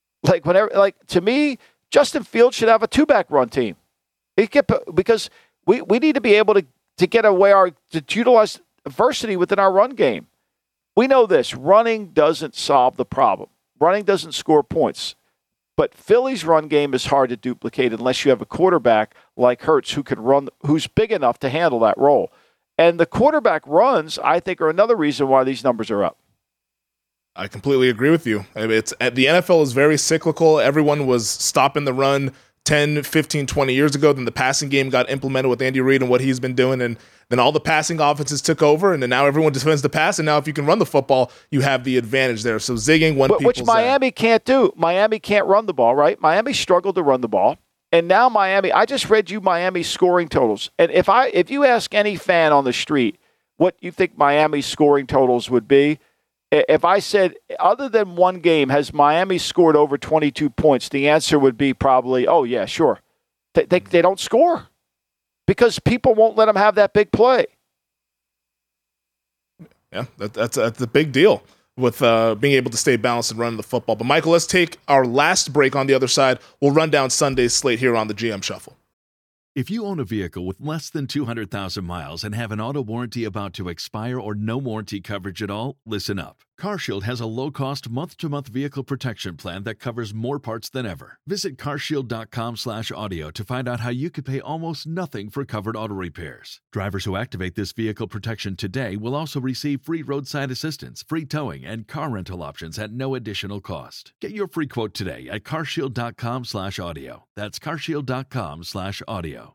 To me, Justin Fields should have a 2-back run team. Because we need to be able to get away to utilize diversity within our run game. We know this. Running doesn't solve the problem. Running doesn't score points. But Philly's run game is hard to duplicate unless you have a quarterback like Hurts who can run, who's big enough to handle that role. And the quarterback runs, I think, are another reason why these numbers are up. I completely agree with you. The NFL is very cyclical. Everyone was stopping the run 10, 15, 20 years ago. Then the passing game got implemented with Andy Reid and what he's been doing. And then all the passing offenses took over. And then now everyone defends the pass. And now if you can run the football, you have the advantage there. So zigging which Miami can't do. Miami can't run the ball, right? Miami struggled to run the ball. And now Miami, I just read you Miami's scoring totals. And if you ask any fan on the street what you think Miami's scoring totals would be, if I said, other than one game, has Miami scored over 22 points, the answer would be probably, oh, yeah, sure. They don't score because people won't let them have that big play. Yeah, that's a big deal with being able to stay balanced and running the football. But, Michael, let's take our last break on the other side. We'll run down Sunday's slate here on the GM Shuffle. If you own a vehicle with less than 200,000 miles and have an auto warranty about to expire or no warranty coverage at all, listen up. CarShield has a low-cost month-to-month vehicle protection plan that covers more parts than ever. Visit carshield.com/audio to find out how you could pay almost nothing for covered auto repairs. Drivers who activate this vehicle protection today will also receive free roadside assistance, free towing, and car rental options at no additional cost. Get your free quote today at carshield.com/audio. That's carshield.com/audio.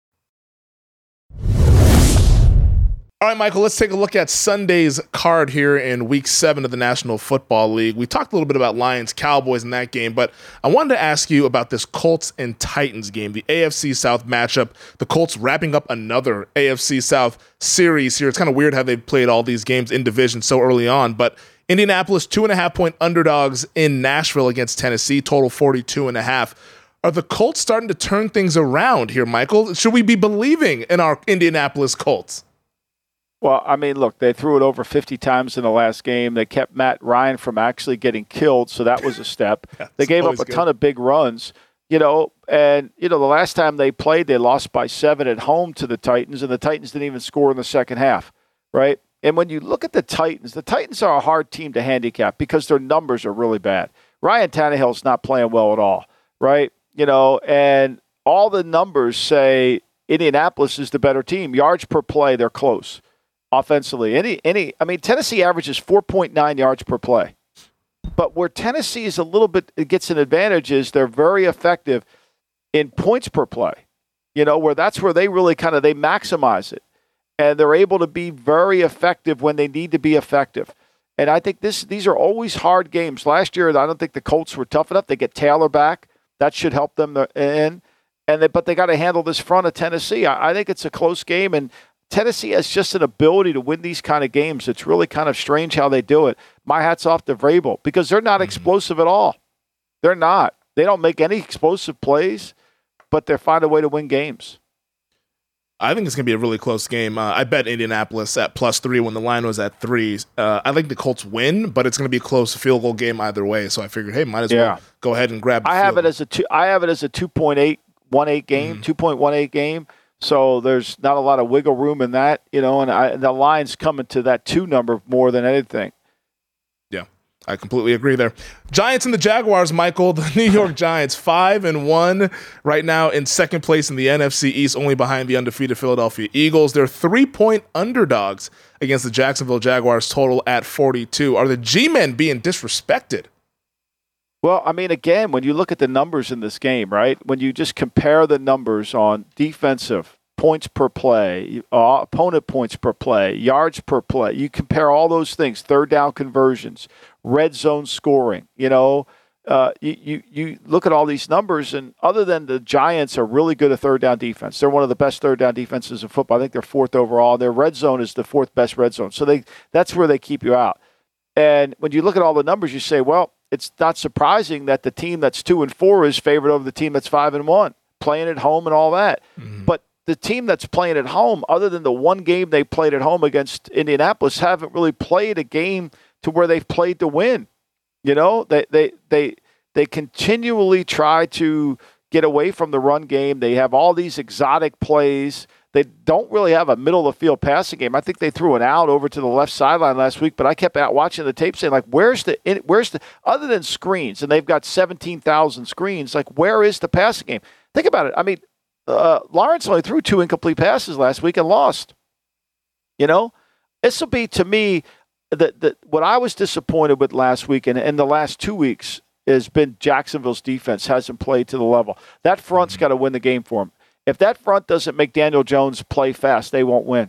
All right, Michael, let's take a look at Sunday's card here in Week 7 of the National Football League. We talked a little bit about Lions-Cowboys in that game, but I wanted to ask you about this Colts and Titans game, the AFC South matchup. The Colts wrapping up another AFC South series here. It's kind of weird how they've played all these games in division so early on, but Indianapolis 2.5-point underdogs in Nashville against Tennessee, total 42.5. Are the Colts starting to turn things around here, Michael? Should we be believing in our Indianapolis Colts? Well, I mean, look, they threw it over 50 times in the last game. They kept Matt Ryan from actually getting killed, so that was a step. They gave up a ton of big runs, and the last time they played, they lost by 7 at home to the Titans, and the Titans didn't even score in the second half, right? And when you look at the Titans are a hard team to handicap because their numbers are really bad. Ryan Tannehill's not playing well at all, right? And all the numbers say Indianapolis is the better team. Yards per play, they're close. Offensively, Tennessee averages 4.9 yards per play. But where Tennessee is it gets an advantage is they're very effective in points per play. where that's where they really they maximize it. And they're able to be very effective when they need to be effective. And I think these are always hard games. Last year, I don't think the Colts were tough enough. They get Taylor back. That should help them in. But they got to handle this front of Tennessee. I think it's a close game, and Tennessee has just an ability to win these kind of games. It's really kind of strange how they do it. My hat's off to Vrabel because they're not explosive at all. They're not. They don't make any explosive plays, but they find a way to win games. I think it's going to be a really close game. I bet Indianapolis at +3 when the line was at 3. I think the Colts win, but it's going to be a close field goal game either way. So I figured, hey, might as well go ahead and grab the I have it as a 2.818 game, 2.18 game. So there's not a lot of wiggle room in that, and the line's coming to that 2 number more than anything. I completely agree there. Giants and the Jaguars, Michael. The New York Giants, 5-1 right now in second place in the NFC East, only behind the undefeated Philadelphia Eagles. They're 3-point underdogs against the Jacksonville Jaguars, total at 42. Are the G-men being disrespected? Well, I mean, again, when you look at the numbers in this game, right, when you just compare the numbers on defensive, points per play, opponent points per play, yards per play, you compare all those things, third down conversions, red zone scoring, you look at all these numbers, and other than the Giants are really good at third down defense. They're one of the best third down defenses in football. I think they're 4th overall. Their red zone is the 4th best red zone. So that's where they keep you out. And when you look at all the numbers, you say, well, it's not surprising that the team that's 2-4 is favored over the team that's 5-1, playing at home and all that. Mm-hmm. But the team that's playing at home, other than the one game they played at home against Indianapolis, haven't really played a game to where they've played to win. They continually try to get away from the run game. They have all these exotic plays. They don't really have a middle of the field passing game. I think they threw an out over to the left sideline last week, but I kept out watching the tape saying, where's the other than screens, and they've got 17,000 screens, where is the passing game? Think about it. I mean, Lawrence only threw 2 incomplete passes last week and lost. This will be, to me, what I was disappointed with last week and the last 2 weeks has been Jacksonville's defense hasn't played to the level. That front's got to win the game for them. If that front doesn't make Daniel Jones play fast, they won't win.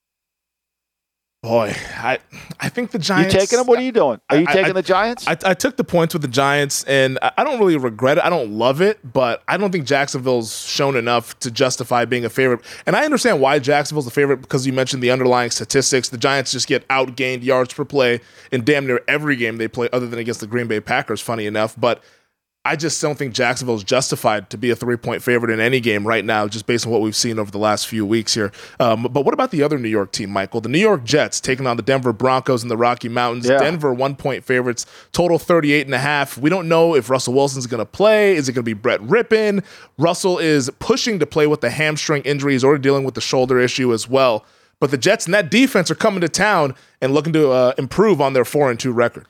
Boy, I think the Giants... You taking them? What are you doing? Are you taking the Giants? I took the points with the Giants, and I don't really regret it. I don't love it, but I don't think Jacksonville's shown enough to justify being a favorite. And I understand why Jacksonville's a favorite, because you mentioned the underlying statistics. The Giants just get outgained yards per play in damn near every game they play, other than against the Green Bay Packers, funny enough. But I just don't think Jacksonville's justified to be a 3-point favorite in any game right now, just based on what we've seen over the last few weeks here. But what about the other New York team, Michael? The New York Jets taking on the Denver Broncos in the Rocky Mountains. Yeah. Denver 1-point favorites, total 38.5. We don't know if Russell Wilson's going to play. Is it going to be Brett Rippon? Russell is pushing to play with the hamstring injury. He's already dealing with the shoulder issue as well. But the Jets and that defense are coming to town and looking to improve on their 4-2 record.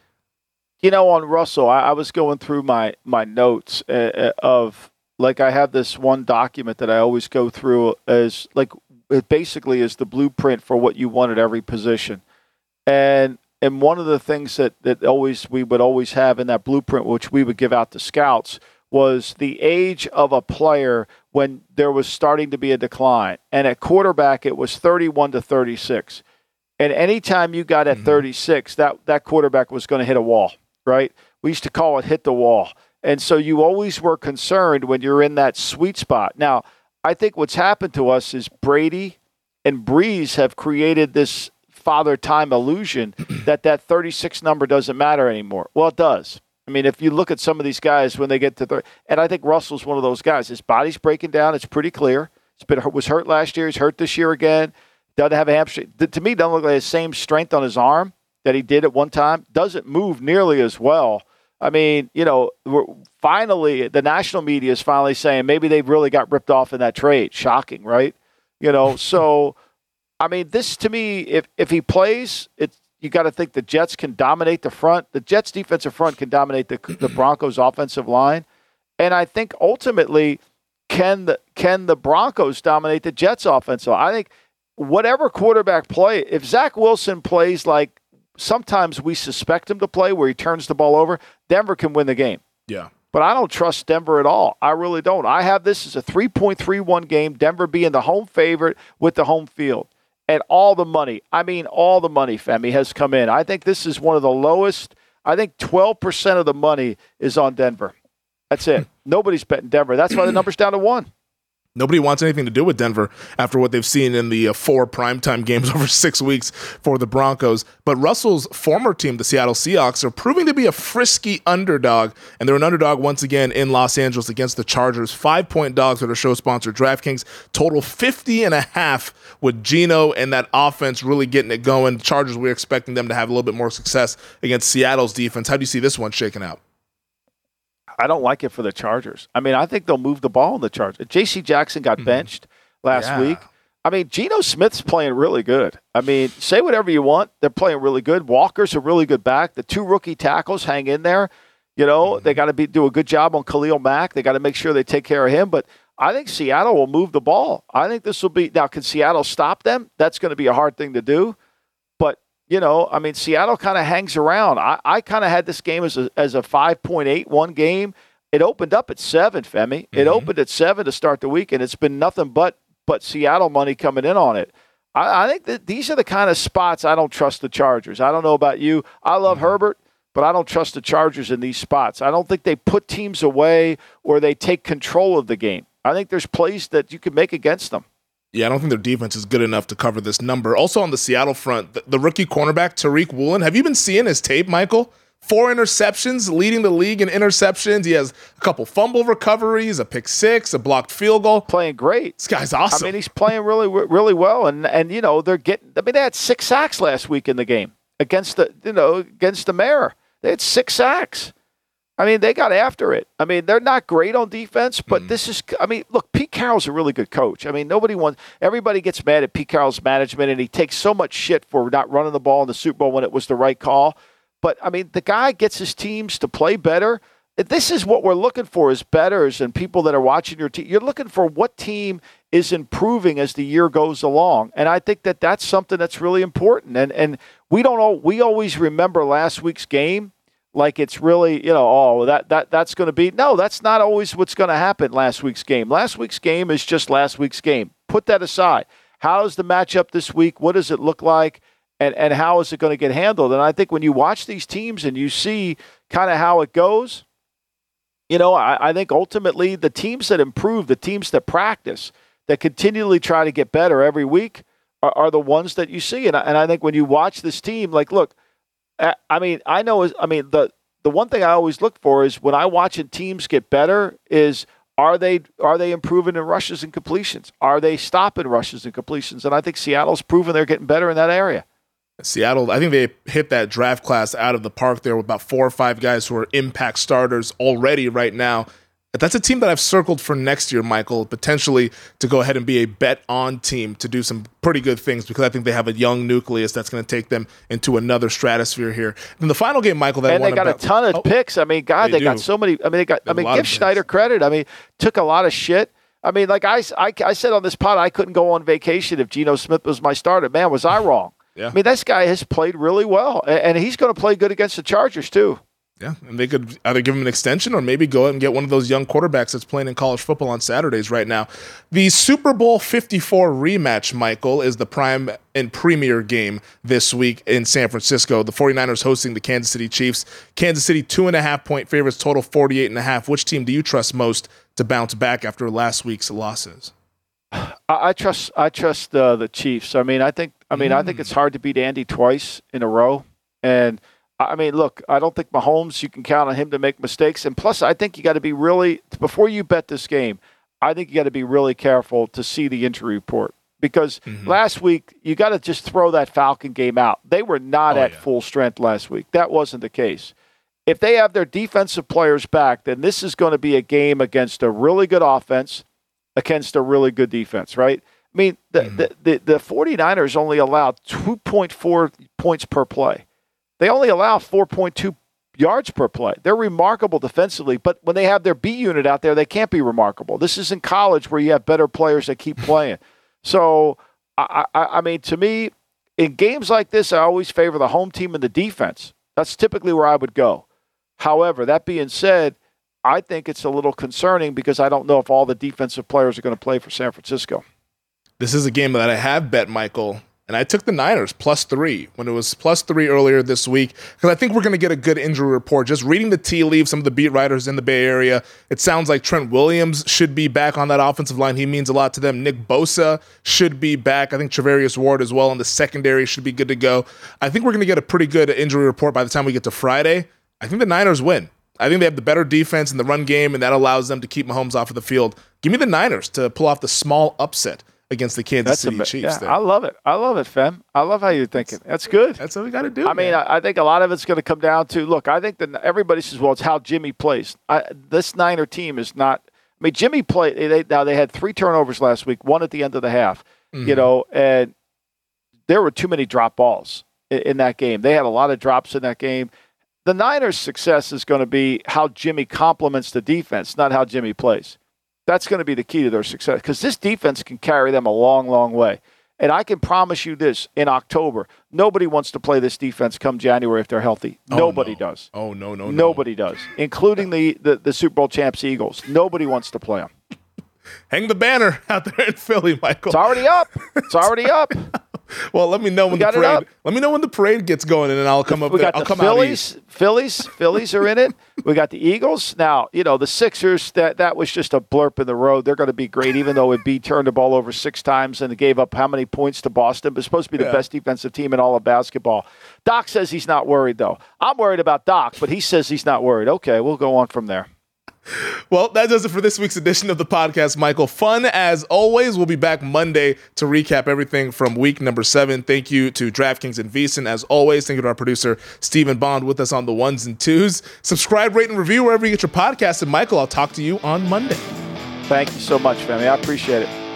On Russell, I was going through my notes of, I have this one document that I always go through as, it basically is the blueprint for what you want at every position. And one of the things that we would always have in that blueprint, which we would give out to scouts, was the age of a player when there was starting to be a decline. And at quarterback, it was 31 to 36. And anytime you got at 36, that quarterback was going to hit a wall. Right? We used to call it hit the wall. And so you always were concerned when you're in that sweet spot. Now, I think what's happened to us is Brady and Breeze have created this father time illusion that 36 number doesn't matter anymore. Well, it does. I mean, if you look at some of these guys when they get to 30, and I think Russell's one of those guys. His body's breaking down. It's pretty clear. Was hurt last year. He's hurt this year again. Doesn't have a hamstring. To me, doesn't look like the same strength on his arm that he did at one time. Doesn't move nearly as well. I mean, finally, the national media is finally saying maybe they've really got ripped off in that trade. Shocking, right? So, I mean, this to me, if he plays, you got to think the Jets can dominate the front. The Jets' defensive front can dominate the Broncos' offensive line. And I think ultimately, can the Broncos dominate the Jets' offensive line? I think whatever quarterback play, if Zach Wilson plays like sometimes we suspect him to play where he turns the ball over, Denver can win the game. Yeah. but I don't trust Denver at all. I really don't. I have this as a 3.31 game, Denver being the home favorite with the home field. And all the money, Femi, has come in. I think this is one of the lowest. I think 12% of the money is on Denver. That's it. Nobody's betting Denver. That's why the number's down to 1. Nobody wants anything to do with Denver after what they've seen in the 4 primetime games over 6 weeks for the Broncos. But Russell's former team, the Seattle Seahawks, are proving to be a frisky underdog, and they're an underdog once again in Los Angeles against the Chargers. 5-point dogs with our show sponsor, DraftKings. Total 50.5 with Geno and that offense really getting it going. Chargers, we're expecting them to have a little bit more success against Seattle's defense. How do you see this one shaking out? I don't like it for the Chargers. I mean, I think they'll move the ball in the Chargers. J.C. Jackson got benched last week. I mean, Geno Smith's playing really good. I mean, say whatever you want. They're playing really good. Walker's a really good back. The 2 rookie tackles hang in there. You know, they got to do a good job on Khalil Mack. They got to make sure they take care of him. But I think Seattle will move the ball. I think this will be – now, can Seattle stop them? That's going to be a hard thing to do. But, you know, I mean, Seattle kind of hangs around. I kind of had this game as a 5.81 game. It opened up at 7, Femi. It opened at 7 to start the week, and it's been nothing but Seattle money coming in on it. I think that these are the kind of spots I don't trust the Chargers. I don't know about you. I love Herbert, but I don't trust the Chargers in these spots. I don't think they put teams away or they take control of the game. I think there's plays that you can make against them. Yeah, I don't think their defense is good enough to cover this number. Also on the Seattle front, the rookie cornerback, Tariq Woolen, have you been seeing his tape, Michael? 4 interceptions, leading the league in interceptions. He has a couple fumble recoveries, a pick 6, a blocked field goal. Playing great. This guy's awesome. I mean, he's playing really, really well. And you know, they had 6 sacks last week in the game against the Mare. They had 6 sacks. I mean, they got after it. I mean, they're not great on defense, but this is, I mean, look, Pete Carroll's a really good coach. I mean, everybody gets mad at Pete Carroll's management, and he takes so much shit for not running the ball in the Super Bowl when it was the right call. But, I mean, the guy gets his teams to play better. This is what we're looking for as bettors and people that are watching your team. You're looking for what team is improving as the year goes along. And I think that that's something that's really important. And we always remember last week's game like it's really, that's going to be. No, that's not always what's going to happen last week's game. Last week's game is just last week's game. Put that aside. How is the matchup this week? What does it look like? And how is it going to get handled? And I think when you watch these teams and you see kind of how it goes, I think ultimately the teams that improve, the teams that practice, that continually try to get better every week are the ones that you see. And I think when you watch this team, like, look, the one thing I always look for is when I watch teams get better is are they improving in rushes and completions? Are they stopping rushes and completions? And I think Seattle's proven they're getting better in that area. Seattle, I think they hit that draft class out of the park there with about 4 or 5 guys who are impact starters already right now. That's a team that I've circled for next year, Michael, potentially to go ahead and be a bet-on team to do some pretty good things because I think they have a young nucleus that's going to take them into another stratosphere here. Then the final game, Michael, and they got a ton of picks. I mean, God, they got so many. I mean, give Schneider credit. I mean, took a lot of shit. I mean, like I said on this pod, I couldn't go on vacation if Geno Smith was my starter. Man, was I wrong? Yeah. I mean, this guy has played really well, and he's going to play good against the Chargers too. Yeah, and they could either give him an extension or maybe go out and get one of those young quarterbacks that's playing in college football on Saturdays right now. The Super Bowl 54 rematch, Michael, is the prime and premier game this week in San Francisco. The 49ers hosting the Kansas City Chiefs. Kansas City 2.5-point favorites, total 48.5. Which team do you trust most to bounce back after last week's losses? I trust the Chiefs. I think it's hard to beat Andy twice in a row. And I mean, look, I don't think Mahomes, you can count on him to make mistakes. And plus, I think you got to be really, before you bet this game, I think you got to be really careful to see the injury report. Because last week, you got to just throw that Falcon game out. They were not at full strength last week. That wasn't the case. If they have their defensive players back, then this is going to be a game against a really good offense, against a really good defense, right? I mean, the 49ers only allowed 2.4 points per play. They only allow 4.2 yards per play. They're remarkable defensively, but when they have their B unit out there, they can't be remarkable. This is in college where you have better players that keep playing. So, I mean, to me, in games like this, I always favor the home team and the defense. That's typically where I would go. However, that being said, I think it's a little concerning because I don't know if all the defensive players are going to play for San Francisco. This is a game that I have bet, Michael, and I took the Niners +3 when it was +3 earlier this week because I think we're going to get a good injury report. Just reading the tea leaves, some of the beat writers in the Bay Area, it sounds like Trent Williams should be back on that offensive line. He means a lot to them. Nick Bosa should be back. I think Travarius Ward as well in the secondary should be good to go. I think we're going to get a pretty good injury report by the time we get to Friday. I think the Niners win. I think they have the better defense in the run game, and that allows them to keep Mahomes off of the field. Give me the Niners to pull off the small upset against the Kansas City Chiefs. Yeah, I love it. I love it, Fem. I love how you're thinking. That's good. That's what we got to do. I mean, I think a lot of it's going to come down to, look, I think that everybody says, well, it's how Jimmy plays. This Niner team is not – I mean, Jimmy played – now they had 3 turnovers last week, 1 at the end of the half, and there were too many drop balls in that game. They had a lot of drops in that game. The Niners' success is going to be how Jimmy complements the defense, not how Jimmy plays. That's going to be the key to their success because this defense can carry them a long, long way. And I can promise you this, in October, nobody wants to play this defense come January if they're healthy. Nobody does. Oh, no. Nobody does, including the Super Bowl champs Eagles. Nobody wants to play them. Hang the banner out there in Philly, Michael. It's already up. It's already up. Well, let me know when the parade. Let me know when the parade gets going, and then I'll come up. We got I'll the come Phillies. out Phillies are in it. We got the Eagles. Now, the Sixers. That was just a blurb in the road. They're going to be great, even though Embiid turned the ball over 6 times and gave up how many points to Boston? But it's supposed to be the best defensive team in all of basketball. Doc says he's not worried, though. I'm worried about Doc, but he says he's not worried. Okay, we'll go on from there. Well, that does it for this week's edition of the podcast, Michael. Fun as always. We'll be back Monday to recap everything from week number 7. Thank you to DraftKings and VSiN. As always, thank you to our producer, Stephen Bond, with us on the ones and twos. Subscribe, rate, and review wherever you get your podcasts. And Michael, I'll talk to you on Monday. Thank you so much, family. I appreciate it.